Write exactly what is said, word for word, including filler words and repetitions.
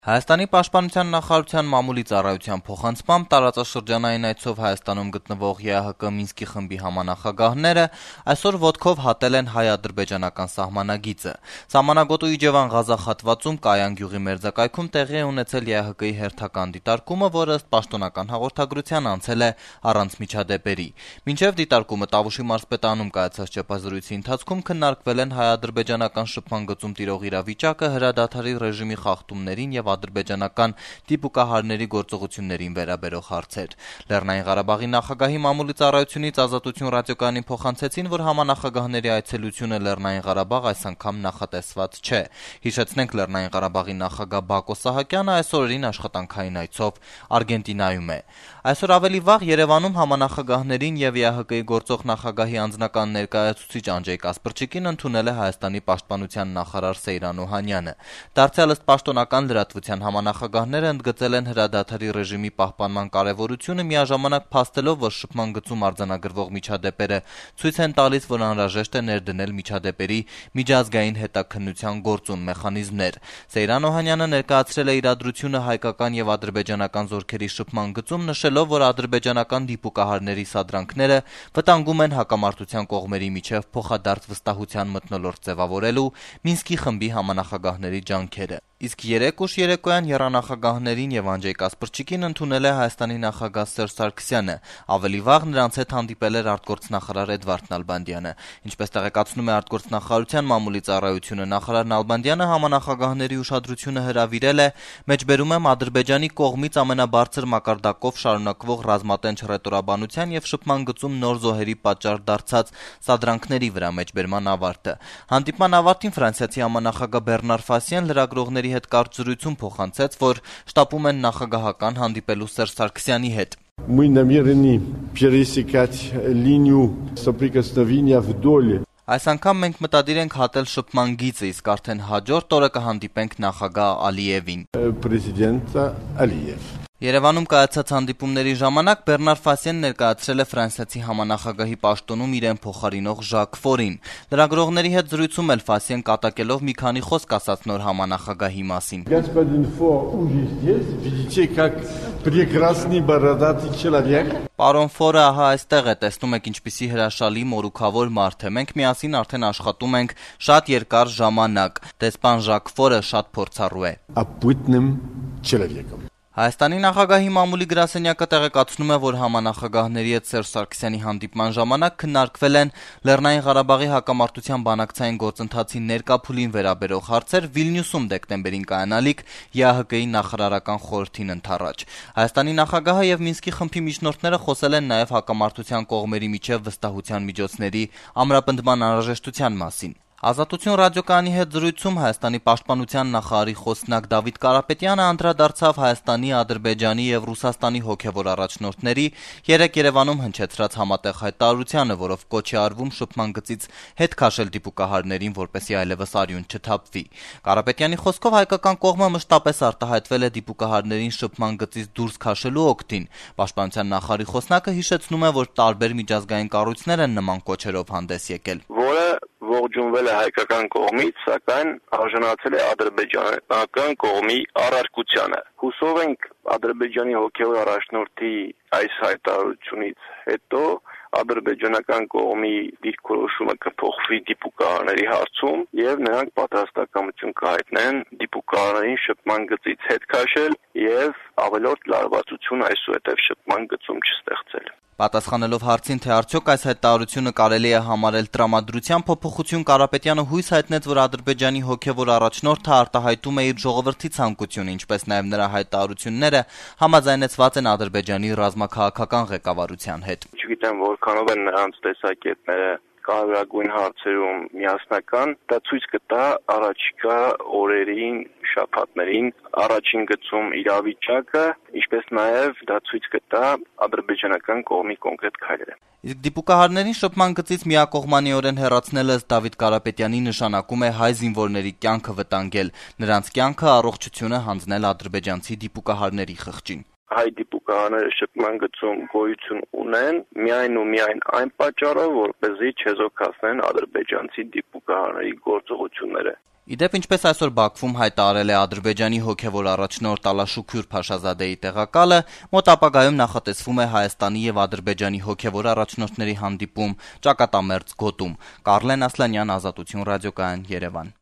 Հայաստանի պաշտպանության նախարարության մամուլի ծառայության փոխանցմամբ տարածաշրջանային այցով Հայաստանում գտնվող ԵԱՀԿ Մինսկի խմբի համանախագահները այսօր ոտքով հատել են հայ-ադրբեջանական սահմանագիծը։ Սահմանագոտու Իջևան Ղազախ-հատվածում Կայան գյուղի մերձակայքում տեղի է ունեցել ԵԱՀԿ-ի հերթական դիտարկումը, որը ըստ պաշտոնական հաղորդագրության անցել է առանց միջադեպերի։ Մինչև դիտարկումը Տավուշի մարզպետանում կայացած ճեպազրույցի ընթացքում քննարկվել են հայ-ադրբեջանական շփման գծում տիրող իրավիճակը, հրադադարի ռեժիմի խախտումներին եւ ադրբեջանական դիպուկահարների գործողություններին վերաբերող հարցեր։ Լեռնային Ղարաբաղի նախագահի մամուլի ծառայությունից Ազատություն ռադիոկայանին փոխանցեցին, որ համանախագահների այցելությունը Լեռնային Ղարաբաղ այս անգամ նախատեսված չէ։ Հիշեցնենք, Լեռնային Ղարաբաղի նախագահ Բակո Սահակյանը այս օրերին աշխատանքային այցով Արգենտինայում է։ Այսօր ավելի վաղ Երևանում համանախագահներին եւ ԵԱՀԿ-ի գործող նախագահի անձնական ներկայացուցիչ Անջեյ Կասպրչիկին ընդունել է Հայաստանի պաշտպանության նախարար Սեյրան Օհանյանը։ Դարձյալ ըստ պաշտոնական լրատվության համանախագահները ընդգծել են հրադադարի ռեժիմի պահպանման կարևորությունը, միաժամանակ փաստելով, որ շփման գծում արձանագրվող միջադեպերը ցույց են տալիս, որ անհրաժեշտ է ներդնել միջադեպերի միջազգային հետաքննության գործուն մեխանիզմներ։ Սեյրան Օհանյանը ներկայացրել է իրադրությունը հայկական եւ ադրբեջանական զորքերի շփման գծում, նշելով, որ ադրբեջանական դիպուկահարների սադրանքները վտանգում են հակամարտության կողմերի միջև փոխադարձ վստահության մթնոլորտ ձևավորելու Մինսկի խմբի համանախագահների ջանքերը։ Իսկ երեկ ուշ երեկոյան եռանախագահներին եւ Անջեյ Կասպրչիկին ընդունել է Հայաստանի նախագահ Սերժ Սարգսյանը։ Ավելի վաղ նրանց հետ հանդիպել էր արտգործնախարար Էդվարդ Նալբանդյանը։ Ինչպես տեղեկացնում է արտգործնախարարության մամուլի ծառայությունը, նախարար Նալբանդյանը համանախագահների ուշադրությունը հրավիրել է, մեջբերում եմ, Ադրբեջանի կողմից ամենաբարձր մակարդակով շարունակվող ռազմատենչ հռետորաբանության եւ շփման գծում նոր զոհերի պատճառ դարձած սադրանքների վրա մեջբերման ավարտը։ Հանդիպման ավարտին ֆրանսիացի համանախագահ Բեռնար Ֆասիեն լրագրողների հետ կարճ զրույցում փոխանցեց, որ շտապում են նախագահական հանդիպելու Սերժ Սարգսյանի հետ։ Мы намерены пересекать линию соприкосновения вдоль. Այս անգամ մենք մտադիր ենք հատել շփման գիծը, իսկ արդեն հաջորդ օրը կհանդիպենք նախագահ Ալիևին։ Պրեզիդենտ Ալիև։ Երևանում կայացած հանդիպումների ժամանակ Բեռնար Ֆասիեն ներկայացրել է ֆրանսիացի համանախագահի պաշտոնում իրեն փոխարինող Ժակ Ֆորին։ Լրագրողների հետ զրույցում էլ Ֆասիեն կատակելով մի քանի խոսք ասաց նոր համանախագահի մասին։ Господин Фо уже здесь, видите, как прекрасный бородатый человек. Պարոն Ֆորը ահա այստեղ է, տեսնում եք ինչպիսի հրաշալի մորուքավոր մարդ է։ Մենք միասին արդեն աշխատում ենք շատ երկար ժամանակ։ Դեսպան Ժակ Ֆորը շատ փորձառու է։ Опытным человеком. Հայաստանի նախագահի մամուլի գրասենյակը տեղեկացնում է, որ համանախագահների հետ Սերժ Սարգսյանի հանդիպման ժամանակ քննարկվել են Լեռնային Ղարաբաղի հակամարտության բանակցային գործընթացի ներկա փուլին վերաբերող հարցեր Վիլնյուսում դեկտեմբերին կայանալիք ԵԱՀԿ-ի նախարարական խորհրդին ընդառաջ։ Հայաստանի նախագահը եւ Մինսկի խմբի միջնորդները խոսել են նաեւ հակամարտության կողմերի միջև վստահության միջոցների ամրապնդման անհրաժեշտության մասին։ Ազատություն ռադիոկայանի հետ զրույցում Հայաստանի պաշտպանության նախարարի խոսնակ Դավիթ Կարապետյանը անդրադարձավ Հայաստանի, Ադրբեջանի եւ Ռուսաստանի հոգեվոր առաջնորդների երեկ Երևանում հնչեցրած համատեղ հայտարարությանը, որով կոչ է արվում շփման գծից հետ քաշել դիպուկահարներին, որպեսզի այլևս արյուն չթափվի։ Կարապետյանի խոսքով հայկական կողմը մշտապես արտահայտվել է դիպուկահարներին շփման գծից դուրս քաշելու օգտին։ Պաշտպանության նախարարի խոսնակը հիշեցնում է, որ տարբեր միջազգային կառույցներ են նման կոչերով հանդես եկել։ Որը ողջունվել է հայկական կողմից, սակայն արժանացել է ադրբեջանական կողմի առարկությանը։ Հուսով ենք Ադրբեջանի հոգևոր առաջնորդի այս հայտարարությունից հետո ադրբեջանական կողմի դիրքորոշումը կփոխվի դիպուկահարների հարցում եւ նրանք պատրաստակամություն կհայտնեն դիպուկահարներին շփման գծից հետ քաշել եւ ավելորդ լարվածություն այսուհետեւ շփման գծում չստեղծել։ Պատասխանելով հարցին, թե արդյոք այս հայտարարությունը կարելի է համարել տրամադրության փոփոխություն, Կարապետյանը հույս հայտնեց, որ Ադրբեջանի հոգևոր առաջնորդը արտահայտում է իր ժողովրդի ցանկությունը, ինչպես նաև նրա հայտարարությունները համաձայնեցված են Ադրբեջանի ռազմաքաղաքական ղեկավարության հետ։ Չգիտեմ որքանով են նրանց տեսակետները կարևորագույն հարցերում միասնական, դա ցույց կտա առաջիկա օրերին, շաբաթներին առաջին գծում իրավիճակը, ինչպես նաև դա ցույց կտա ադրբեջանական կողմի կոնկրետ քայլերը։ Իսկ դիպուկահարներին շփման գծից միակողմանիորեն հեռացնելը ըստ Դավիթ Կարապետյանի նշանակում է հայ զինվորների կյանքը վտանգել, նրանց կյանքը առողջությունը հանձնել ադրբեջանցի դիպուկահարների խղճին։ Հայ դիպուկահարները շփման գծում գոյություն ունեն միայն ու միայն այն պատճառով, որպեսզի չեզոքացնեն ադրբեջանցի դիպուկահարների գործողությունները։ Իդեպ, ինչպես այսօր Բաքվում հայտարարել է Ադրբեջանի հոգեվոր առաջնորդ Ալաշուքյուր Փաշազադեի տեղակալը, մոտ ապագայում նախատեսվում է Հայաստանի եւ Ադրբեջանի հոգեվոր առաջնորդների հանդիպում Ճակատամերձ գոտում։ Կարլեն Ասլանյան, Ազատություն ռադիոկայան, Երևան։